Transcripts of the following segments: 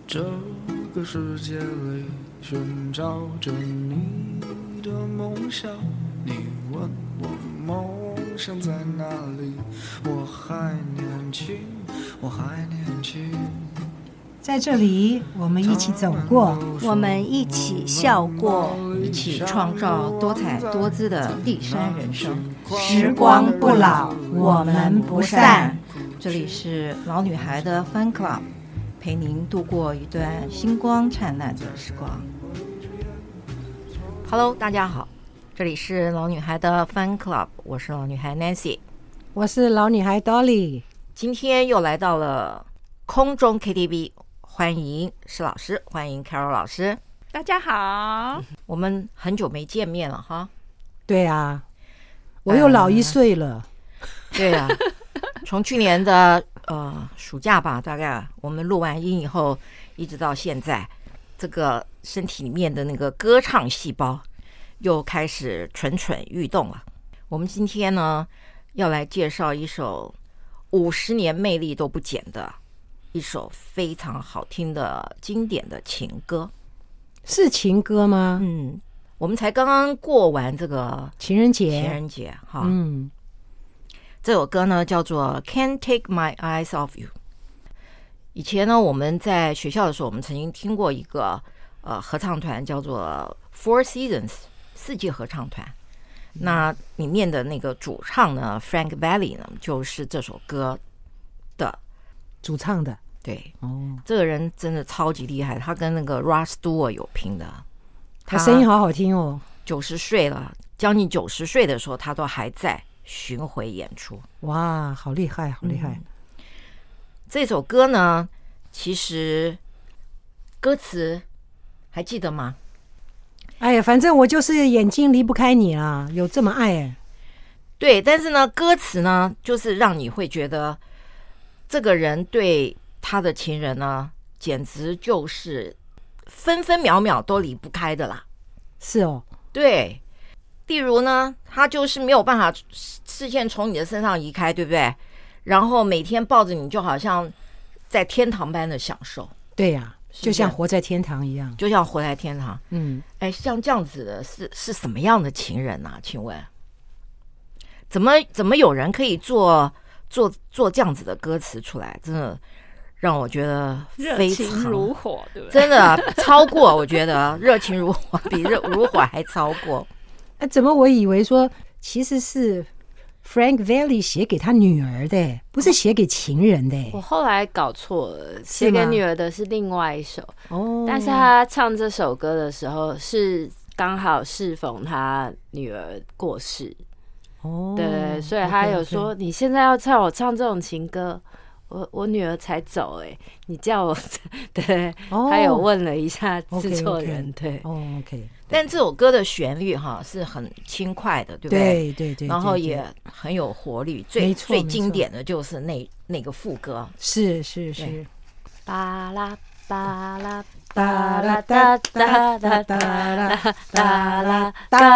这个世界里寻找着你的梦想，你问我梦想在哪里？我还年轻，我还年轻。 在这里，我们一起走过， 我们一起笑过， 一起创造多彩多姿的第三人生。 时光不老，我们不散。 这里是老女孩的 Fun Club， 陪您度过一段星光灿烂的时光。Hello， 大家好，这里是老女孩的 Fun Club， 我是老女孩 Nancy， 我是老女孩 Dolly。 今天又来到了空中 KTV， 欢迎施老师，欢迎 Carol 老师。 大家好， 我们很久没见面了哈。 对啊，我又老1岁了。 对啊，从去年的暑假吧，大概我们录完音以后，一直到现在，这个身体里面的那个歌唱细胞又开始蠢蠢欲动了。我们今天呢，要来介绍一首50年魅力都不减的一首非常好听的经典的情歌。 是情歌吗？ 我们才刚刚过完这个情人节哈。这首歌呢叫做 Can't Take My Eyes Off You。 以前呢我们在学校的时候，我们曾经听过一个合唱团叫做 Four Seasons 四季合唱团。那里面的那个主唱呢 Frank Valli 呢，就是这首歌的主唱的。 对，这个人真的超级厉害，他跟那个 Rod Stewart 有拼的。 他声音好好听哦 ，90岁了，将近90岁的时候，他都还在巡回演出。 哇，好厉害，好厉害！ 这首歌呢，其实歌词还记得吗？ 哎呀，反正我就是眼睛离不开你啦，有这么爱哎。 对，但是呢，歌词呢，就是让你会觉得这个人对他的情人呢，简直就是分分秒秒都离不开的啦。 是哦， 对。例如呢，他就是没有办法视线从你的身上移开，对不对？然后每天抱着你，就好像在天堂般的享受。 对呀，就像活在天堂一样， 就像活在天堂。哎，像这样子的是什么样的情人啊？请问，怎么有人可以做这样子的歌词出来？真的让我觉得非常热情如火，对不对？ 真的超过，我觉得热情如火，比如火还超过。 怎么我以为说其实是 Frank Valli 写给他女儿的，不是写给情人的。 我后来搞错了，写给女儿的是另外一首。但是他唱这首歌的时候是刚好适逢他女儿过世。对，所以他有说你现在要我唱这种情歌，我女儿才走你叫我对，他有问了一下制作人。对 ，OK。 但这首歌的旋律哈是很轻快的，对不对？对，然后也很有活力。最经典的就是那个副歌， 是巴拉巴拉巴拉哒哒哒哒哒啦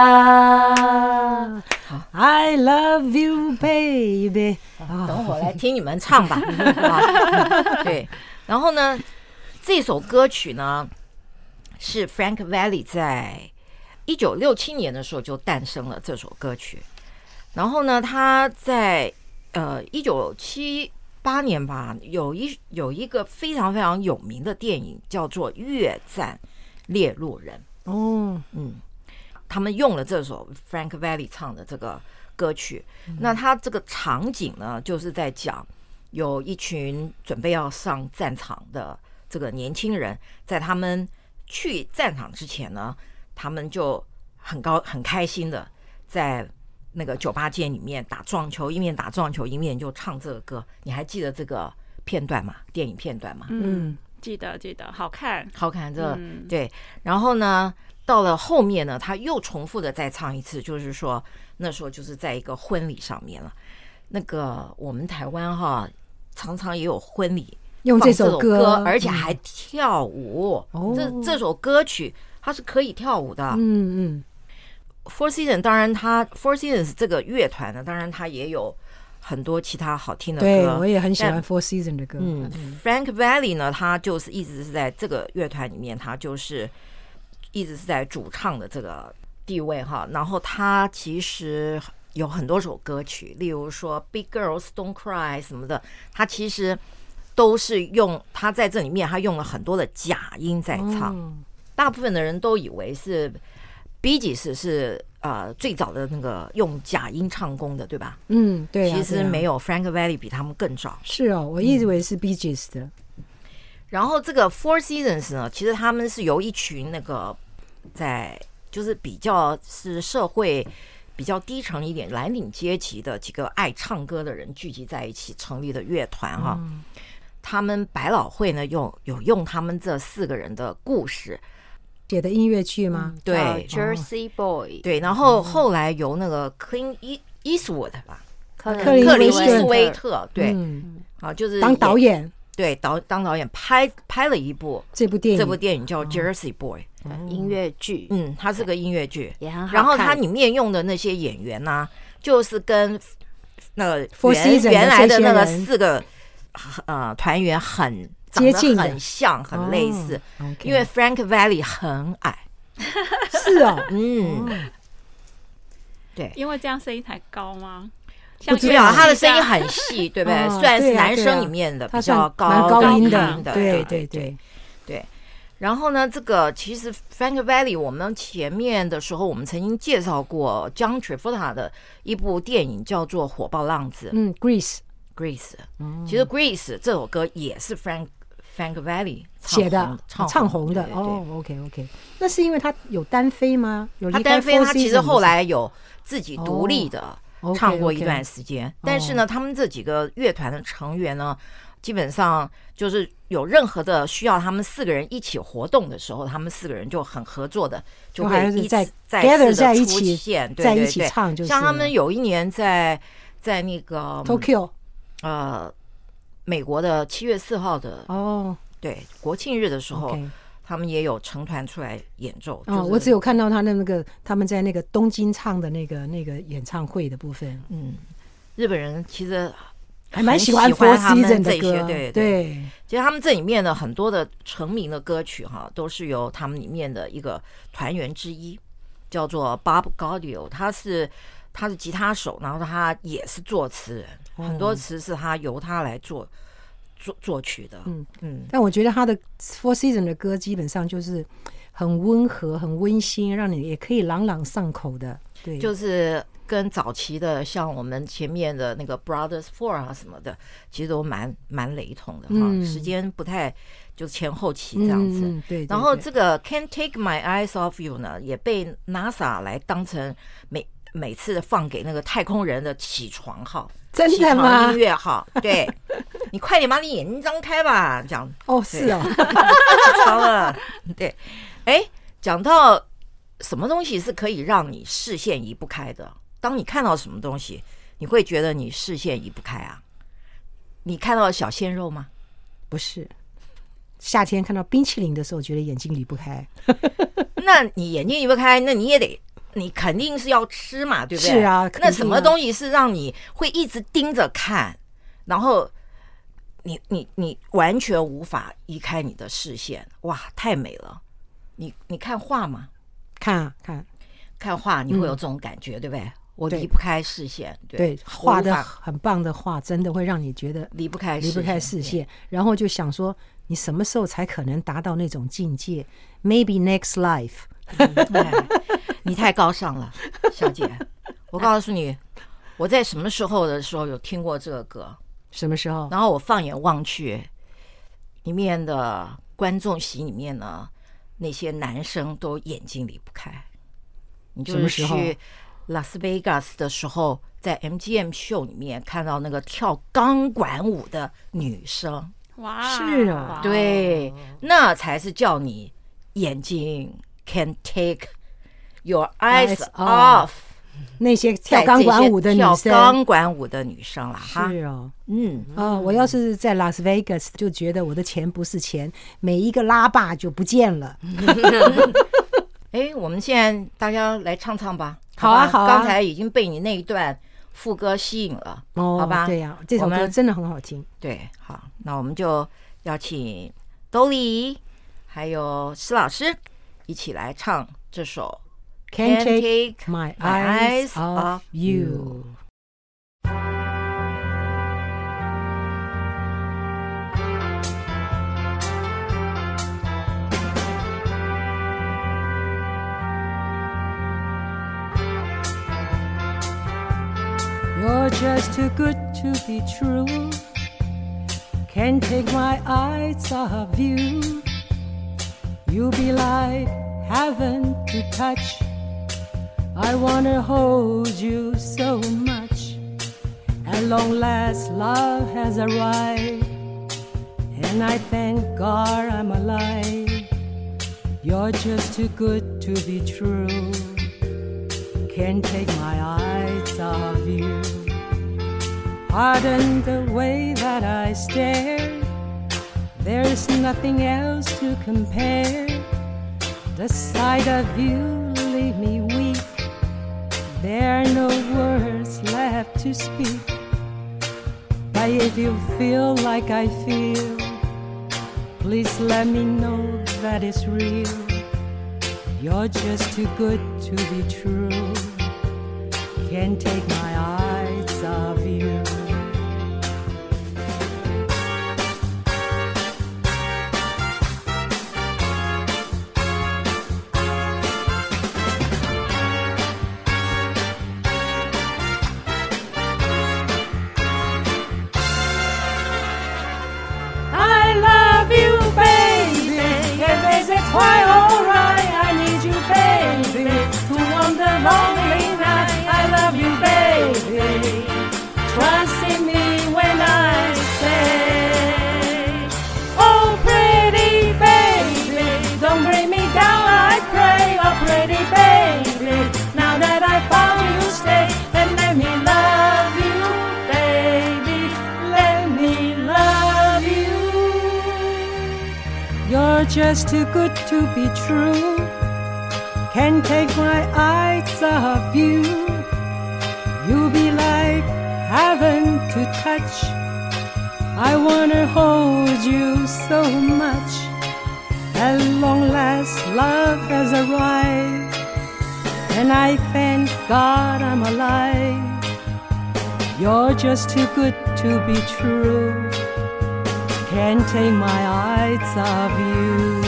哒 I love you baby。 等会儿来听你们唱吧。对，然后呢，这首歌曲呢是 Frank Valli 在1967年的时候就诞生了这首歌曲。然后呢，他在1978年吧，有一个非常非常有名的电影叫做《越战猎鹿人》。他们用了这首 Frank Valli 唱的这个歌曲。那他这个场景呢，就是在讲有一群准备要上战场的这个年轻人，在他们去战场之前呢，他们就很开心的在那个酒吧间里面打撞球，一面打撞球一面就唱这个歌。你还记得这个片段吗？电影片段吗？ 记得，好看这个对。然后呢，到了后面呢，他又重复的再唱一次，就是说那时候就是在一个婚礼上面了。那个我们台湾哈常常也有婚礼用这首歌， 而且还跳舞。这首歌曲它是可以跳舞的。Four Seasons 当然Four Seasons 这个乐团呢，当然它也有很多其他好听的歌。 对，我也很喜欢 Four Seasons 的歌。 Frank Valli 呢，他就是一直是在这个乐团里面，他就是一直是在主唱的这个地位哈。然后他其实有很多首歌曲，例如说 Big Girls Don't Cry 什么的，他其实都是用他在这里面他用了很多的假音在唱。大部分的人都以为是 Bee Gees 是最早的那个用假音唱功的，对吧？ 对啊。 其实没有 Frank Valli 比他们更早。 是哦，我一直以为是 Bee Gees 的。 然后这个 Four Seasons 呢，其实他们是由一群那个在就是比较是社会比较低层一点蓝领阶级的几个爱唱歌的人聚集在一起成立的乐团哈。他们百老汇呢有用他们这4个人的故事写的音乐剧吗？ 对 ，Jersey Boy。 对，然后后来由那个 Clint Eastwood 吧， 克林伊斯威特，对，就是当导演， 对，当导演拍了一部这部电影叫 Jersey Boy 音乐剧， 它是个音乐剧， 也很好看。 然后它里面用的那些演员呢，就是跟那个原来的那个4个团员很接近， 很像，很类似。因为 Frank Valli 很矮， 是哦， 对， 因为这样声音才高吗？ 不知道，他的声音很细，对不对？虽然是男生里面的比较高音的， 对。然后呢，这个其实 Frank Valli 我们前面的时候我们曾经介绍过 John Travolta 的一部电影叫做《火爆浪子》 ，Grease。 其实 Grease 这首歌也是 Frank Valli 写的，唱红的。OK， 那是因为他有单飞吗？ 他单飞，他其实后来有自己独立的唱过一段时间。但是呢，他们这几个乐团的成员呢，基本上就是有任何的需要他们4个人一起活动的时候，他们4个人就很合作的，就会再次的出现， 在一起唱。就是像他们有一年在那个 Tokyo。 美国的7月4号的对国庆日的时候，他们也有成团出来演奏。 我只有看到他们在那个东京唱的那个演唱会的部分。 日本人其实还蛮喜欢 Four Seasons 的歌， 对。 其实他们这里面的很多的成名的歌曲哈，都是由他们里面的一个团员之一，叫做 Bob Gaudio， 他是吉他手，然后他也是作词人。很多词是由他来作曲的。 但我觉得他的 Four Seasons 的歌基本上就是很温和、很温馨，让你也可以朗朗上口的。对， 就是跟早期的像我们前面的那个 Brothers Four 啊什么的，其实都蛮雷同的哈。时间不太就是前后期这样子。 对。 然后这个 Can't Take My Eyes Off You 呢，也被 NASA 来当成每次放给那个太空人的起床号。 真的吗？ 音乐号，对，你快点把你眼睛张开吧，这样。 是哦， 超了，对。讲到什么东西是可以让你视线移不开的？当你看到什么东西，你会觉得你视线移不开啊？你看到小鲜肉吗？ 不是，夏天看到冰淇淋的时候，觉得眼睛离不开。 那你眼睛离不开，那你肯定是要吃嘛，对不对？ 是啊。 那什么东西是让你会一直盯着看，然后你完全无法移开你的视线？哇，太美了！你看画吗？看画，你会有这种感觉，对不对？我离不开视线。 对，画的很棒的画，真的会让你觉得离不开视线，然后就想说，你什么时候才可能达到那种境界 ？Maybe next life。 你太高尚了，小姐。我告诉你，我在什么时候有听过这个歌？ 什么时候？ 然后我放眼望去，里面的观众席里面呢，那些男生都眼睛离不开。你就是去拉斯维加斯的时候，在 MGM 秀里面看到那个跳钢管舞的女生。 哇， 是啊， 对，那才是叫你眼睛 can take your eyes off 那些跳钢管舞的女生， 跳钢管舞的女生啦，哈， 是哦，我要是在拉斯维加斯，就觉得我的钱不是钱，每一个拉霸就不见了。我们现在大家来唱唱吧。 好啊，好啊。 刚才已经被你那一段副歌吸引了，好吧？ 对呀，这首歌真的很好听。 对，好，那我们就邀请Dolly还有施老师一起来唱这首 Can't Take My Eyes Off You。You're just too good to be true. Can't take my eyes off you. You be like heaven to touch. I wanna hold you so much. At long last, love has arrived, and I thank God I'm alive. You're just too good to be true. Can't take my eyes off you. Pardon the way that I stare. There's nothing else to compare. The sight of you leave me weak. There are no words left to speak. But if you feel like I feel, please let me know that it's real. You're just too good to be true. Can't take my eyes off you. I love you, baby. If it's quite alright, I need you, baby, to warm the lonely night. I love you, baby. Trust in me when I say, oh, pretty baby, don't bring me down, I pray. Oh, pretty baby, now that I found you, stay and let me love you, baby. Let me love you. You're just too good to be true. Can't take my eyes off you. You be like heaven to touch. I wanna hold you so much. At long last, love has arrived, and I thank God I'm alive. You're just too good to be true. Can't take my eyes off you.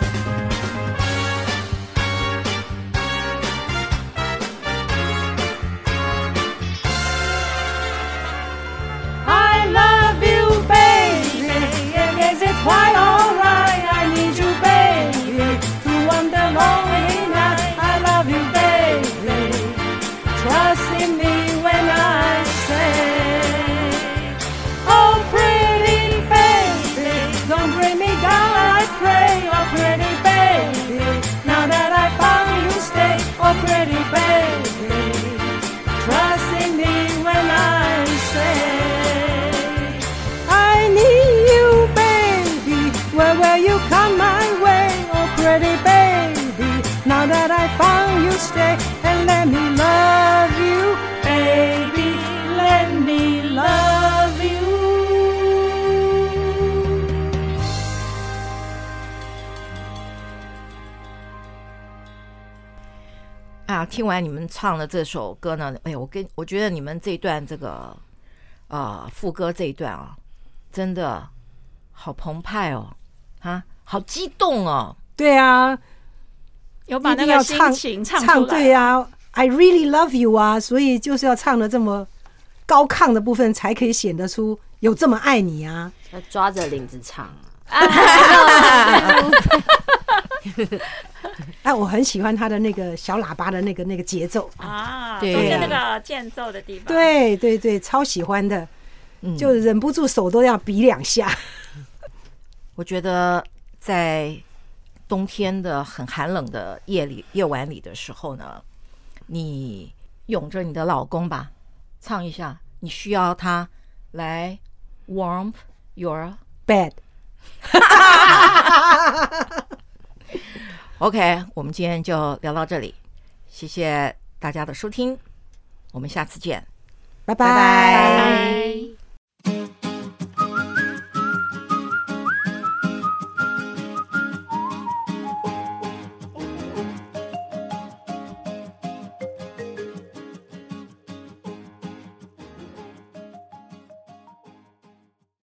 I love you, baby. Is it quite alright? I need you, baby, to warm the lonely night. I love you, baby. Trust in me when I say, oh, pretty baby, don't bring me down, I pray. Oh, pretty baby, now that I found you, stay. Oh, pretty baby, trust in me when I say, I need you, baby. Where will you come my way? Oh, pretty baby, now that I found you, stay and let me love you, baby. Let me love you. 啊，听完你们唱的这首歌呢，哎，我觉得你们这一段这个副歌这一段啊，真的好澎湃哦，啊，好激动哦。 对啊， 有把那个心情唱出来。 对啊 ，I really love you 啊，所以就是要唱的这么高亢的部分，才可以显得出有这么爱你啊。 要抓着领子唱。 哎，我很喜欢他的那个小喇叭的那个节奏啊， 对， 中间那个间奏的地方， 对对对，超喜欢的，就忍不住手都要比两下。 我觉得在冬天的很寒冷的夜晚里的时候呢，你拥着你的老公吧，唱一下，你需要他来 warm your bed。 OK， 我们今天就聊到这里，谢谢大家的收听，我们下次见， 拜拜拜。